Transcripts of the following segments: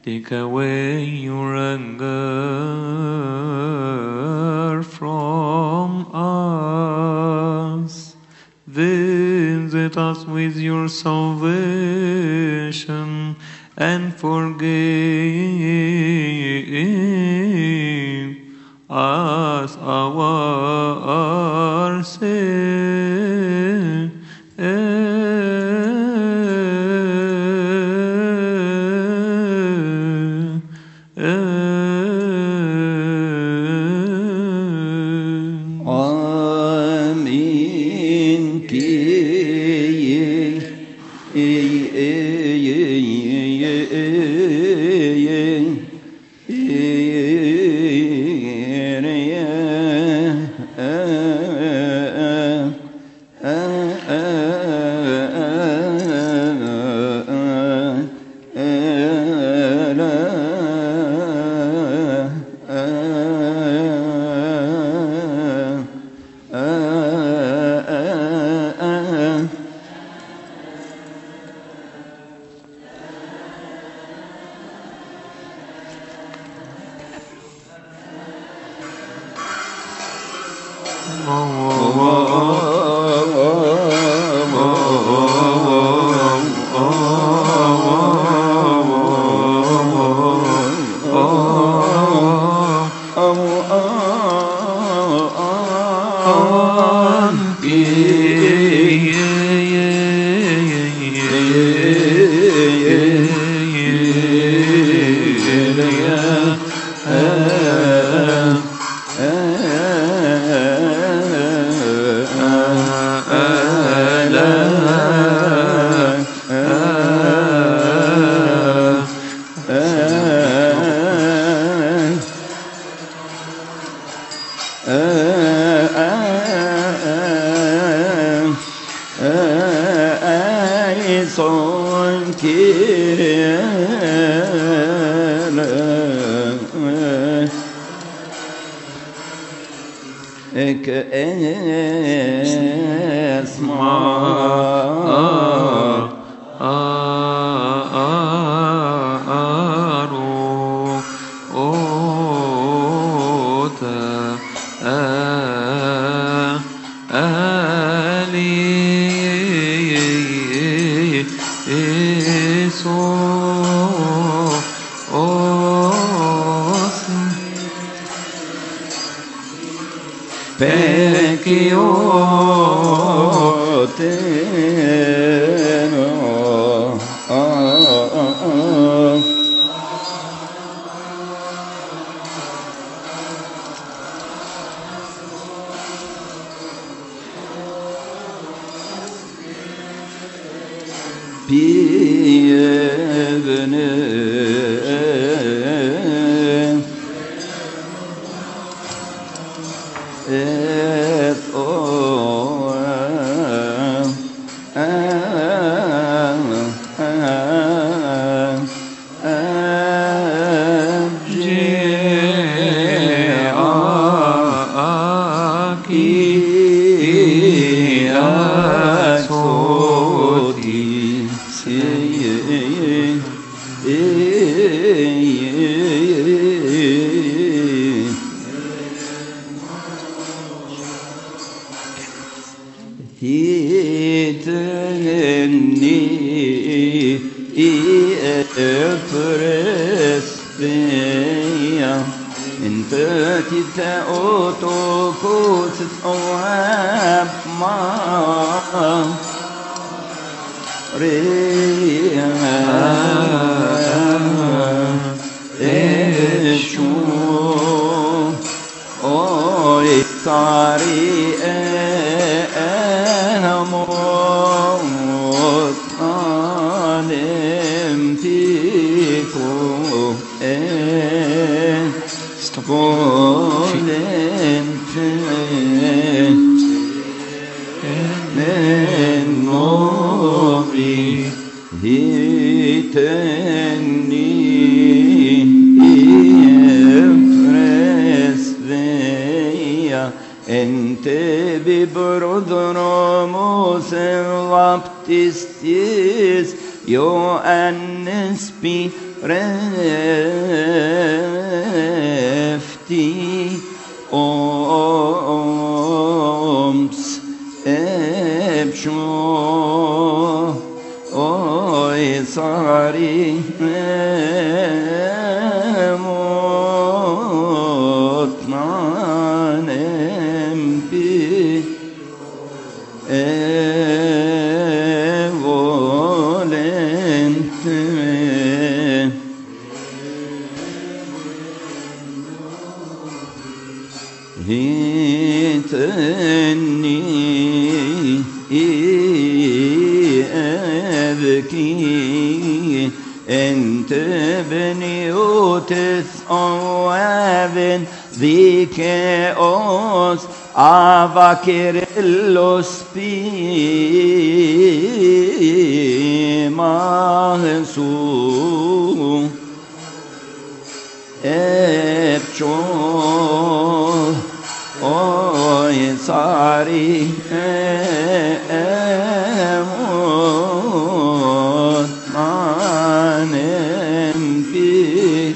Take away your anger from us. Visit us with your salvation and forgive us our sin. رفتي أمس ابشو أوي صاري مطمئن بي هيتني أبكي أنت بني وتثواب ذيك أوس أفكر اللسبي مهسو ابشو أوي صاري مطمئن بي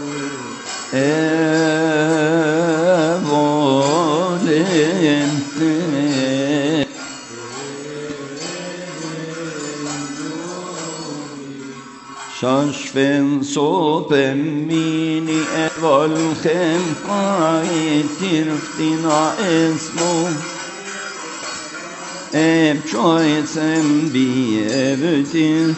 شاشفن صوبم ميني والخم قايد ترفتنا اسمو بشويسم بيبتل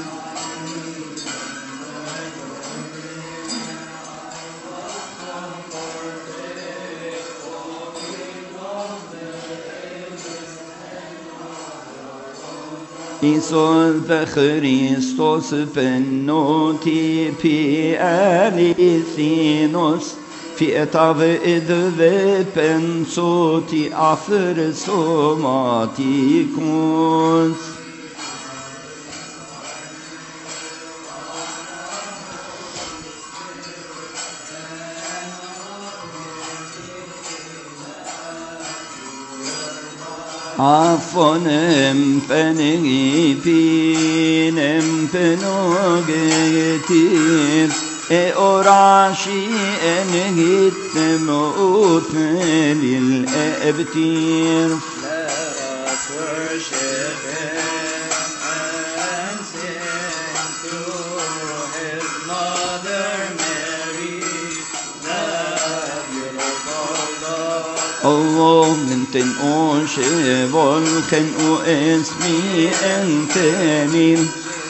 Isus Christos penoti pi alithinos fietav idve pensoti afer somaticus. Affonem penipinem penogetir e orashi enigittem utelil ebtir. Let us worship Him and sing to His Mother Mary, the beautiful Lord. الله انتن اوشي volken o اسمي انتنين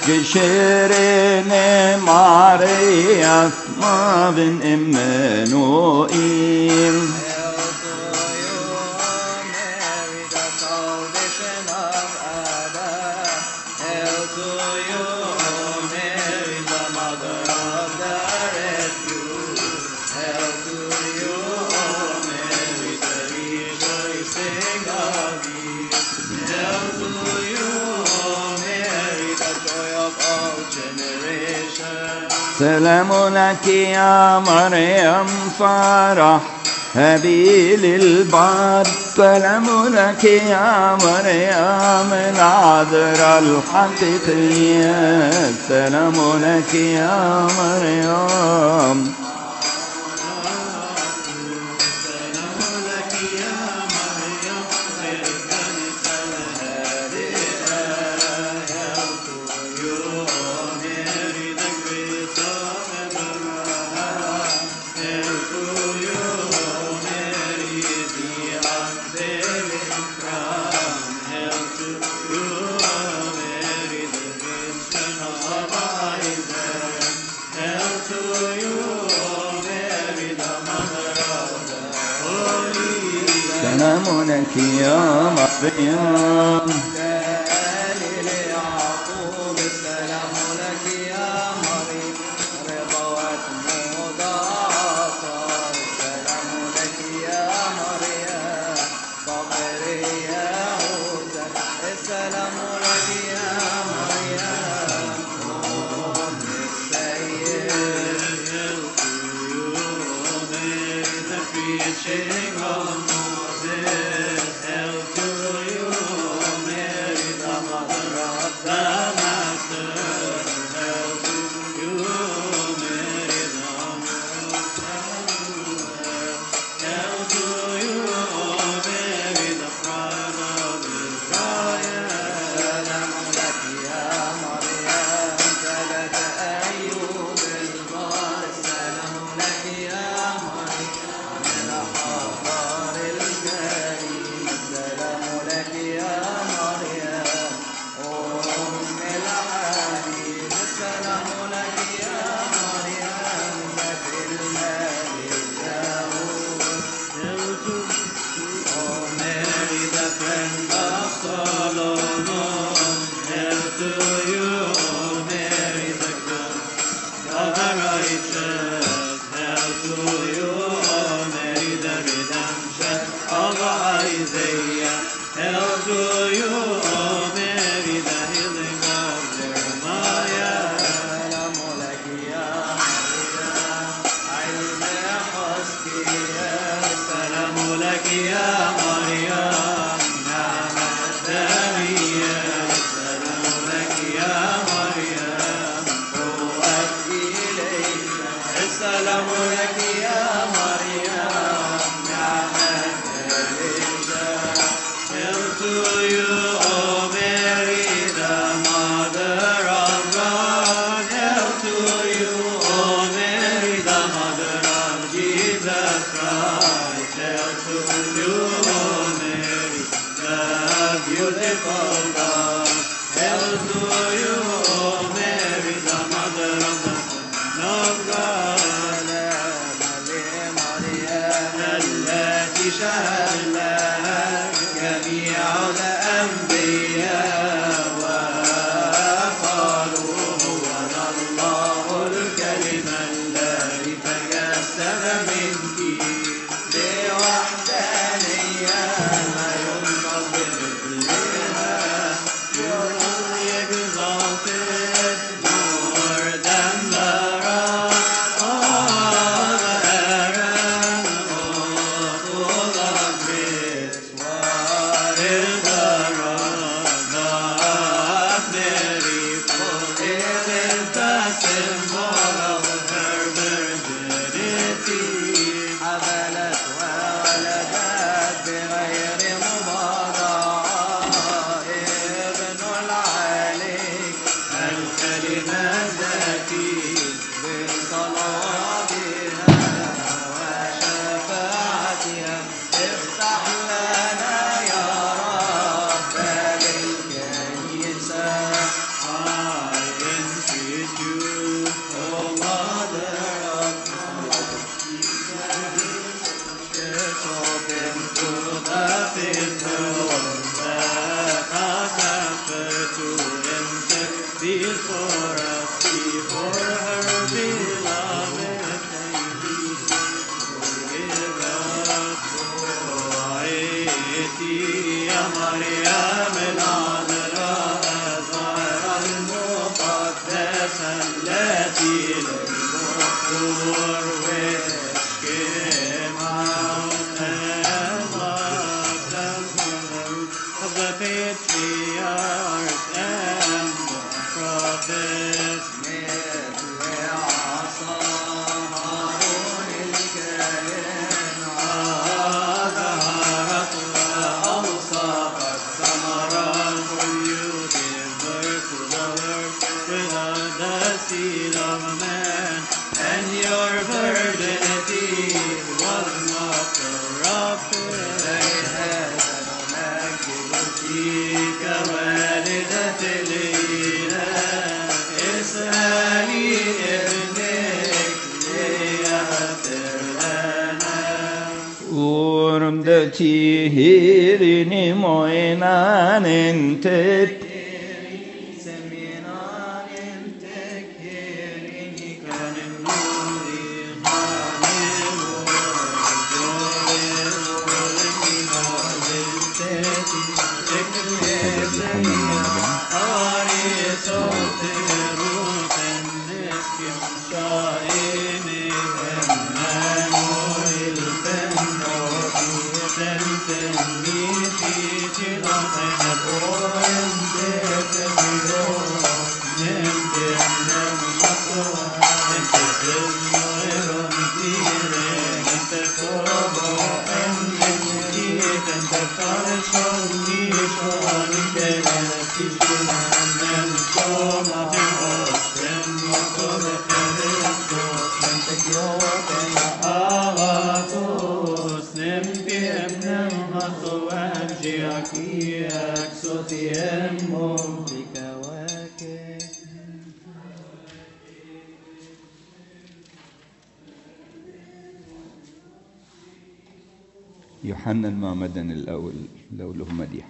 جشرين ماريا ما بن إمانوئيل. Hail to you, Mary, the salvation of Adam. Hail to you, Mary, the mother of the rescue. Hail to you, Mary, the rejoicing of Eve. Hail to you, Mary, the joy of all generations. سلام لك يا مريم فرح هبيل البار. سلام لك يا مريم العذراء الحقيقية. سلام لك يا مريم. سلام لك يا مريم. دليل يعقوب السلام لك يا مريم. رضوات مضاعفة السلام لك يا مريم. فقر يهوذا السلام لك يا مريم. أم السيد preaching of Moses, hail to you, Mary. يا مريم نعم الدامية السلام لك يا مريم قوت إليك السلام لك يا مريم نعم الدامية Hail to you, O Mary, the Mother of God. Hail to you, O Mary, the Mother of Jesus Christ. Hail to you, O Mary, the beautiful God. Hail to you, O Mary, the Mother of the Son of God. التي شهد لها جميع الأنبياء وقالوا هو الله الكلمة الذي تجسد منك بوحدانية ما ينطق بمثلها You're exalted more than the rock of Aaron, full of grace. What is the rod of Mary? For it is the symbol of her virginity. حملت وولدت بغير مباضعة ابن العالي الكلمة الذاتي بصلاتها وشفاعتها افتح لنا يا رب للكنيسة I entreat you, O Mother of It's open to the faithful that us after to intercede for us before her beloved baby. Forgive us. وعيتي يا مريم العذراء الزهرة المقدسة التي للبخور of the patriarchs and the prophets. مثل عصا هارون الكاهن ظهرت وأوصفت ثمرا for you gave birth to the Word without the seed of man, and your virginity was not corrupted. كوالدة الإله اسألي ابنك ليغفر لنا. Urmdati hirini moinanen tet سمينان تكهرني كان النور ينال يوحنا المعمدان الأول لو له مديح.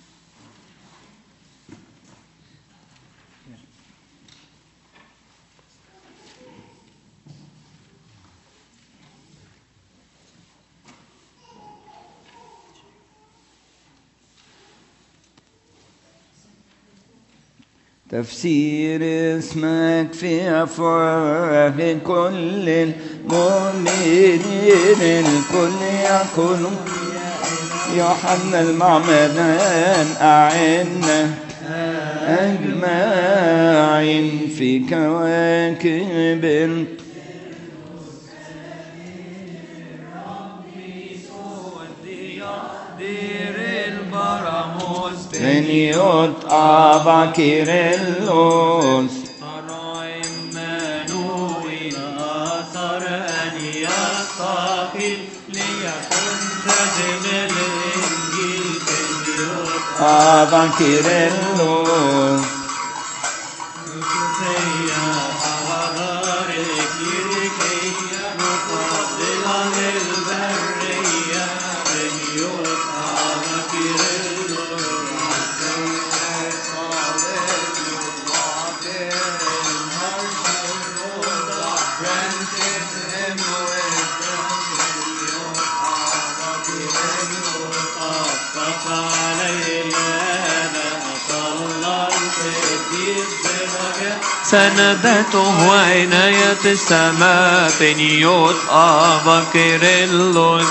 تفسير اسمك في أفواه كل المؤمنين الكل يقولون يوحنا المعمدان أعنا أجمعين في كواكب بنيوت أبا كيرلس ترى إمانوئيل آثر أن يستقل ليكن خادم الإنجيل بنيوت أبا كيرلس سيا حضارك لكي نفضل للبرية بنيوت أبا كيرلس سندته عناية السماء بنيوت أبا كيرلس.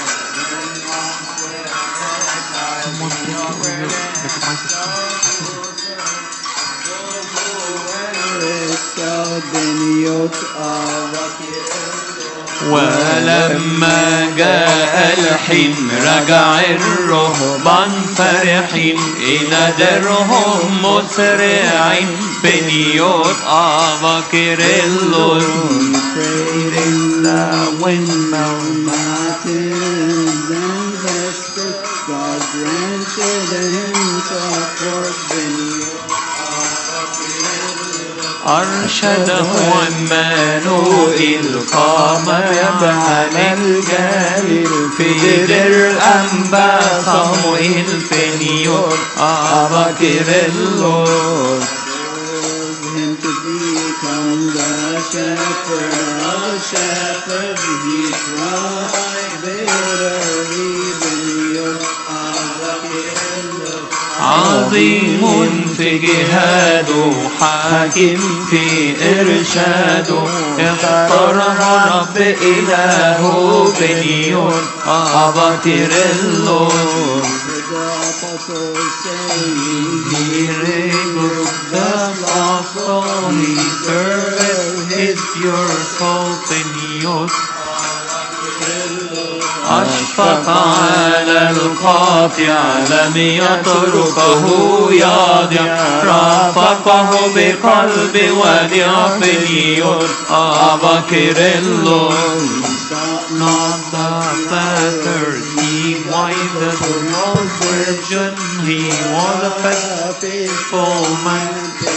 ولما جاء الحين رجع الرهبان فرحين إلى ديرهم مسرعين بنيوت أبا كيرلس. Praising the windmill mountains and vested, God granted him support بنيوت أبا كيرلس. أرشده عمانوئيل قام يبعل الجليل في دير الأنبا صموئيل بنيوت أبا كيرلس. Him to become the shepherd of shepherds, he cried bitterly بنيوت أبا كيرلس. عظيم في جهاده حاكم في إرشاده اختاره رب إلهه بنيوت أبا كيرلس. The apostles saying, He rebuked the slothful, he served his pure soul بنيوت. أشفق على القاطع لم يتركه يضيع رافقه بقلب وديع بنيوت أبا كيرلس. stop Not the fetters he wiped the world virgin, he was a faithful man.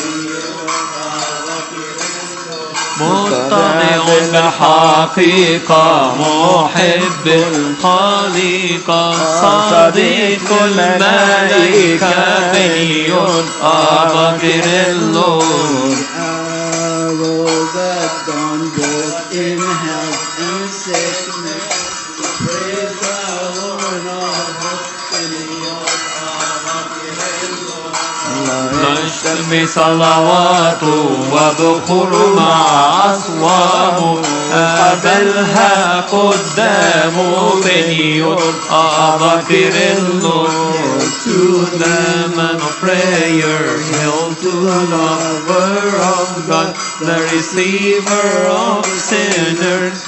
متضع بحقيقة محب الخليقة صديق الملائكة بنيوت أبا كيرلس. arrows at dawn, both in health and sickness. Praise the Lord of hosts, بنيوت أبا كيرلس. نشتم صلواته وبخور مع أصوامه قبلها قدامه بنيوت أبا كيرلس. To the man of prayer, hail to the lover of God, the receiver of sinners.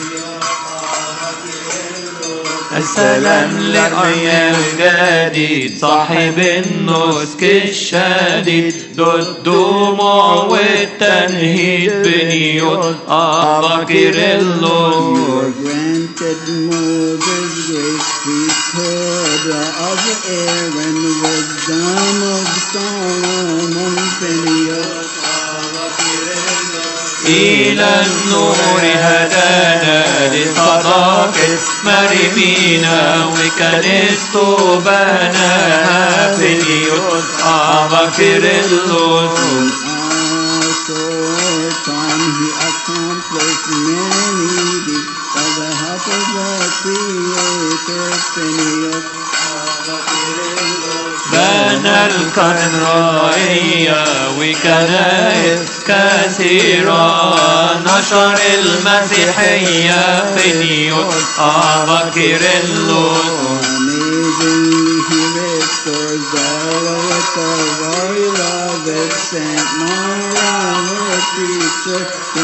السلام لأرميا الجديد صاحب النسك الشديد ضد الدموع والتنهيد بنيوت أبا كيرلس. Granted Moses grace, priesthood of Aaron, wisdom of Solomon, بنيوت أبا كيرلس. إلى النور هدانا لصداقة مريمينا وكنيسته بناها بنيوت أبا كيرلس. Short time he accomplished many deeds by the help of the Creator, بنيوت أبا كيرلس. بنى الكاتدرائية وكنائس كثيرة نشر المسيحية بنيوت أبا كيرلس. Amazingly he restores the lowest of our beloved Saint Mara, her preacher,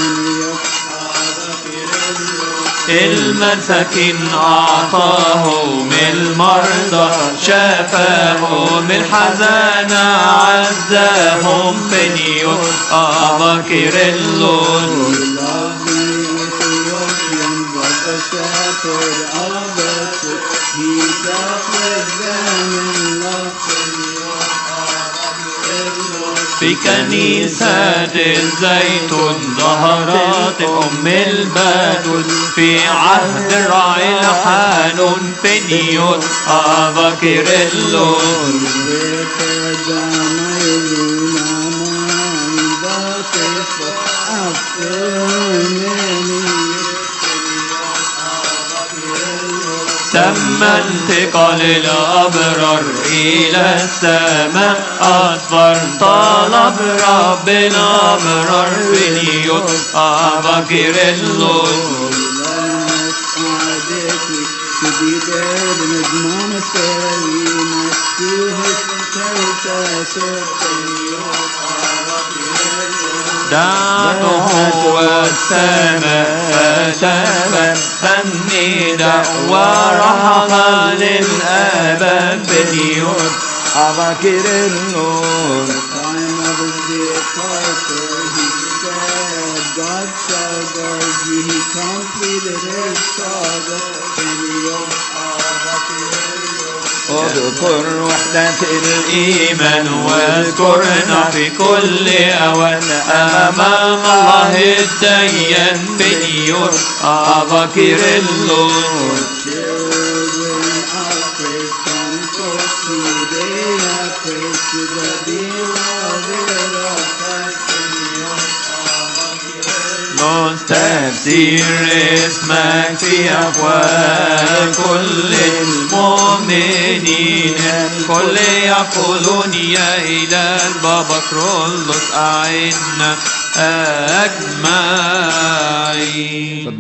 المساكين أعطاهم المرضى شفاهم الحزانة عزاهم فينيوس أبا كيرلس في كنيسة الزيتون ظهرت أم البدول في عهد الراعي الحانون فينيوس أبا كيرلس تم انتقال الأبرار إلى السماء أصفر طلب رب الأبرار فينيوس أبا كيرلس to be buried in his monastery next to his predecessor. دعته والسماء فتبت النداء ورحمة للأبد فينيوس أبا كيرلس. Time of his departure, he said, God shall guard you. He completed his saga. اذكر وحدة الإيمان واذكرنا في كل أوان أمام الله الديان فينيوس أبا كيرلس. تفسير اسمك في أفواه كل المؤمنين كل يقولون يا إله البابا كرولوس أعنا أجمعين.